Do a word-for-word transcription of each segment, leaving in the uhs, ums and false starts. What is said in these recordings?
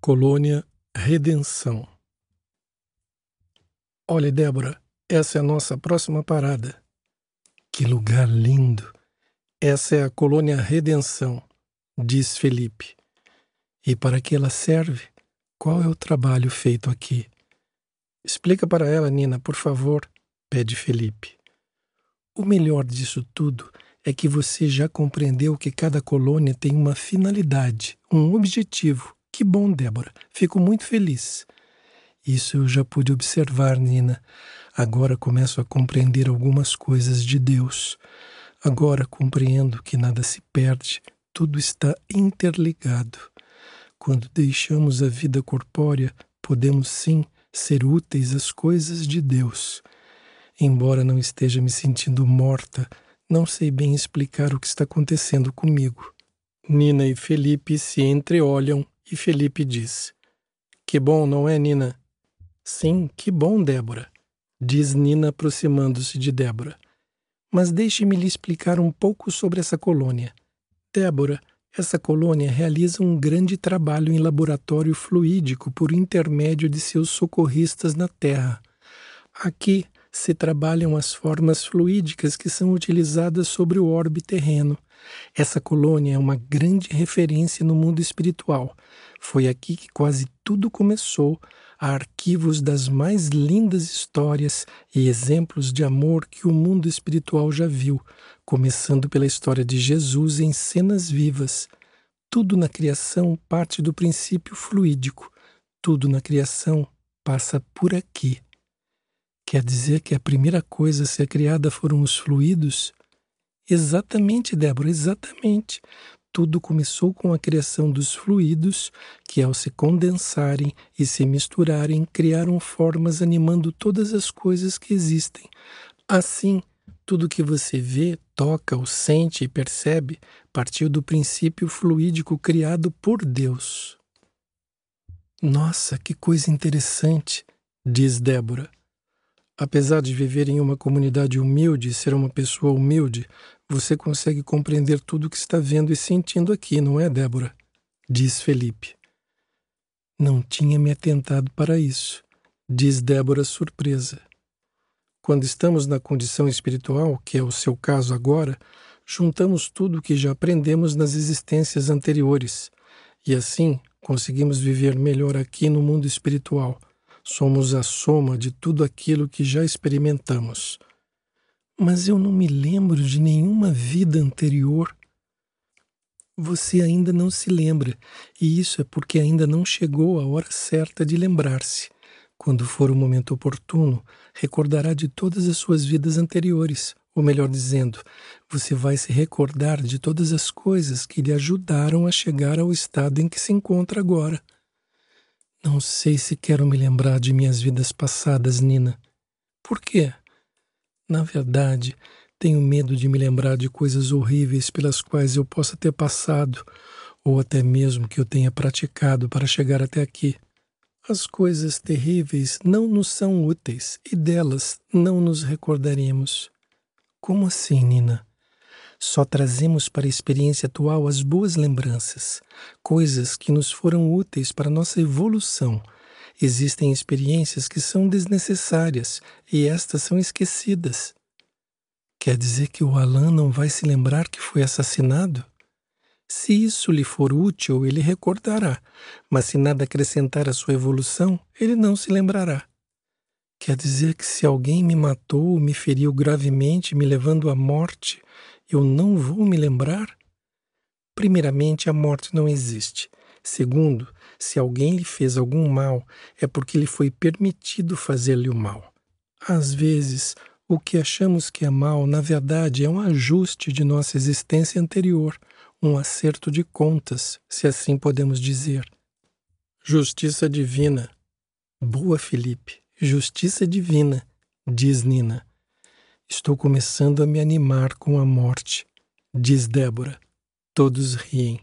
Colônia Redenção. Olha, Débora, essa é a nossa próxima parada. Que lugar lindo! Essa é a Colônia Redenção, diz Felipe. E para que ela serve? Qual é o trabalho feito aqui? Explica para ela, Nina, por favor, pede Felipe. O melhor disso tudo é que você já compreendeu que cada colônia tem uma finalidade, um objetivo. Que bom, Débora. Fico muito feliz. Isso eu já pude observar, Nina. Agora começo a compreender algumas coisas de Deus. Agora compreendo que nada se perde, tudo está interligado. Quando deixamos a vida corpórea, podemos sim ser úteis às coisas de Deus. Embora não esteja me sentindo morta, não sei bem explicar o que está acontecendo comigo. Nina e Felipe se entreolham e Felipe diz: Que bom, não é, Nina? Sim, que bom, Débora, diz Nina aproximando-se de Débora. Mas deixe-me lhe explicar um pouco sobre essa colônia. Débora, essa colônia realiza um grande trabalho em laboratório fluídico por intermédio de seus socorristas na Terra. Aqui se trabalham as formas fluídicas que são utilizadas sobre o orbe terreno. Essa colônia é uma grande referência no mundo espiritual. Foi aqui que quase tudo começou. Há arquivos das mais lindas histórias e exemplos de amor que o mundo espiritual já viu, começando pela história de Jesus em cenas vivas. Tudo na criação parte do princípio fluídico. Tudo na criação passa por aqui. Quer dizer que a primeira coisa a ser criada foram os fluidos? Exatamente, Débora, exatamente. Tudo começou com a criação dos fluidos, que ao se condensarem e se misturarem, criaram formas animando todas as coisas que existem. Assim, tudo que você vê, toca, ou sente e percebe partiu do princípio fluídico criado por Deus. Nossa, que coisa interessante, diz Débora. Apesar de viver em uma comunidade humilde e ser uma pessoa humilde, você consegue compreender tudo o que está vendo e sentindo aqui, não é, Débora? Diz Felipe. Não tinha me atentado para isso, diz Débora surpresa. Quando estamos na condição espiritual, que é o seu caso agora, juntamos tudo o que já aprendemos nas existências anteriores e assim conseguimos viver melhor aqui no mundo espiritual. Somos a soma de tudo aquilo que já experimentamos. Mas eu não me lembro de nenhuma vida anterior. Você ainda não se lembra, e isso é porque ainda não chegou a hora certa de lembrar-se. Quando for o momento oportuno, recordará de todas as suas vidas anteriores, ou melhor dizendo, você vai se recordar de todas as coisas que lhe ajudaram a chegar ao estado em que se encontra agora. Não sei se quero me lembrar de minhas vidas passadas, Nina. Por quê? Na verdade, tenho medo de me lembrar de coisas horríveis pelas quais eu possa ter passado, ou até mesmo que eu tenha praticado para chegar até aqui. As coisas terríveis não nos são úteis e delas não nos recordaremos. Como assim, Nina? Só trazemos para a experiência atual as boas lembranças, coisas que nos foram úteis para nossa evolução. Existem experiências que são desnecessárias e estas são esquecidas. Quer dizer que o Alan não vai se lembrar que foi assassinado? Se isso lhe for útil, ele recordará, mas se nada acrescentar à sua evolução, ele não se lembrará. Quer dizer que se alguém me matou, me feriu gravemente, me levando à morte, eu não vou me lembrar? Primeiramente, a morte não existe. Segundo, se alguém lhe fez algum mal, é porque lhe foi permitido fazer-lhe o mal. Às vezes, o que achamos que é mal, na verdade, é um ajuste de nossa existência anterior, um acerto de contas, se assim podemos dizer. Justiça divina. Boa, Felipe. Justiça divina, diz Nina. Estou começando a me animar com a morte, diz Débora. Todos riem.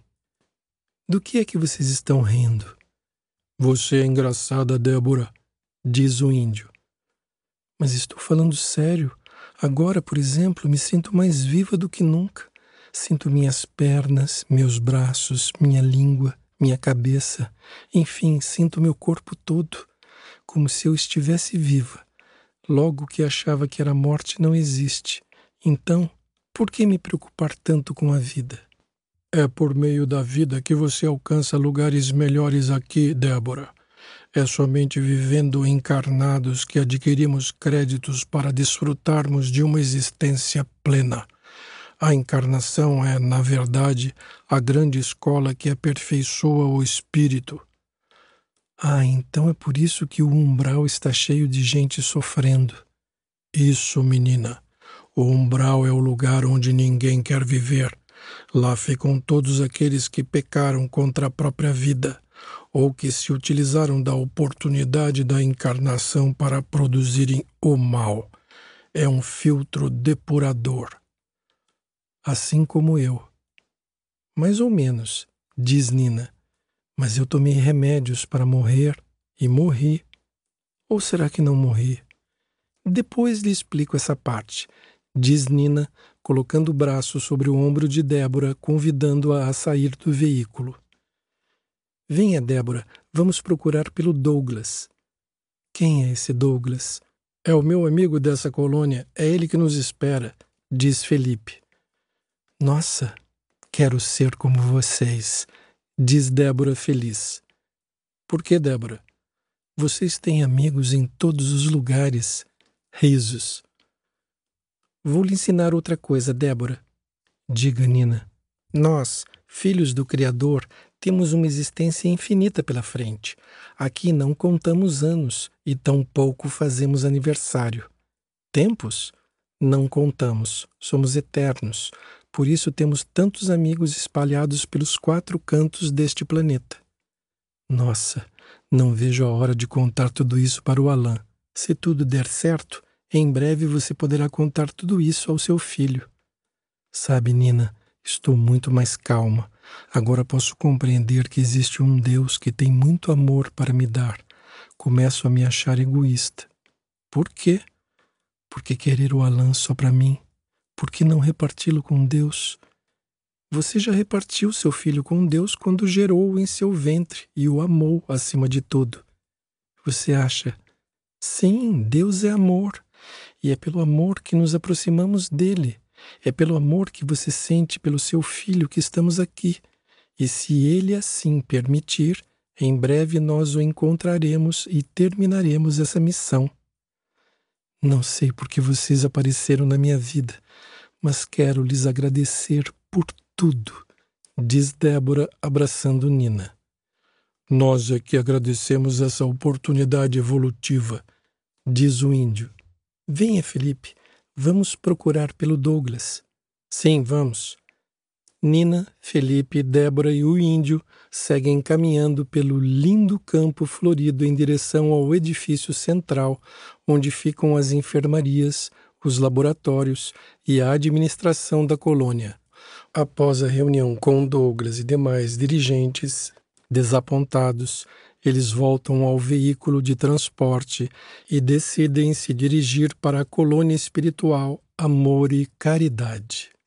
Do que é que vocês estão rindo? Você é engraçada, Débora, diz o índio. Mas estou falando sério. Agora, por exemplo, me sinto mais viva do que nunca. Sinto minhas pernas, meus braços, minha língua, minha cabeça, enfim, sinto meu corpo todo, como se eu estivesse viva. Logo que achava que a morte não existe. Então, por que me preocupar tanto com a vida? É por meio da vida que você alcança lugares melhores aqui, Débora. É somente vivendo encarnados que adquirimos créditos para desfrutarmos de uma existência plena. A encarnação é, na verdade, a grande escola que aperfeiçoa o espírito. Ah, então é por isso que o umbral está cheio de gente sofrendo. Isso, menina. O umbral é o lugar onde ninguém quer viver. Lá ficam todos aqueles que pecaram contra a própria vida, ou que se utilizaram da oportunidade da encarnação para produzirem o mal. É um filtro depurador. Assim como eu. Mais ou menos, diz Nina. Mas eu tomei remédios para morrer e morri. Ou será que não morri? Depois lhe explico essa parte, diz Nina, colocando o braço sobre o ombro de Débora, convidando-a a sair do veículo. Venha, Débora, vamos procurar pelo Douglas. Quem é esse Douglas? É o meu amigo dessa colônia, é ele que nos espera, diz Felipe. Nossa, quero ser como vocês, diz Débora feliz. Por que, Débora? Vocês têm amigos em todos os lugares. Risos. Vou lhe ensinar outra coisa, Débora. Diga, Nina. Nós, filhos do Criador, temos uma existência infinita pela frente. Aqui não contamos anos e tampouco fazemos aniversário. Tempos? Não contamos. Somos eternos. Por isso temos tantos amigos espalhados pelos quatro cantos deste planeta. Nossa, não vejo a hora de contar tudo isso para o Alain. Se tudo der certo, em breve você poderá contar tudo isso ao seu filho. Sabe, Nina, estou muito mais calma. Agora posso compreender que existe um Deus que tem muito amor para me dar. Começo a me achar egoísta. Por quê? Porque querer o Alain só para mim? Por que não reparti-lo com Deus? Você já repartiu seu filho com Deus quando gerou-o em seu ventre e o amou acima de tudo. Você acha? Sim, Deus é amor. E é pelo amor que nos aproximamos dele. É pelo amor que você sente pelo seu filho que estamos aqui. E se ele assim permitir, em breve nós o encontraremos e terminaremos essa missão. Não sei por que vocês apareceram na minha vida, mas quero lhes agradecer por tudo, diz Débora abraçando Nina. Nós é que agradecemos essa oportunidade evolutiva, diz o índio. Venha, Felipe, vamos procurar pelo Douglas. Sim, vamos. Nina, Felipe, Débora e o índio seguem caminhando pelo lindo campo florido em direção ao edifício central, onde ficam as enfermarias, os laboratórios e a administração da colônia. Após a reunião com Douglas e demais dirigentes, desapontados, eles voltam ao veículo de transporte e decidem se dirigir para a colônia espiritual Amor e Caridade.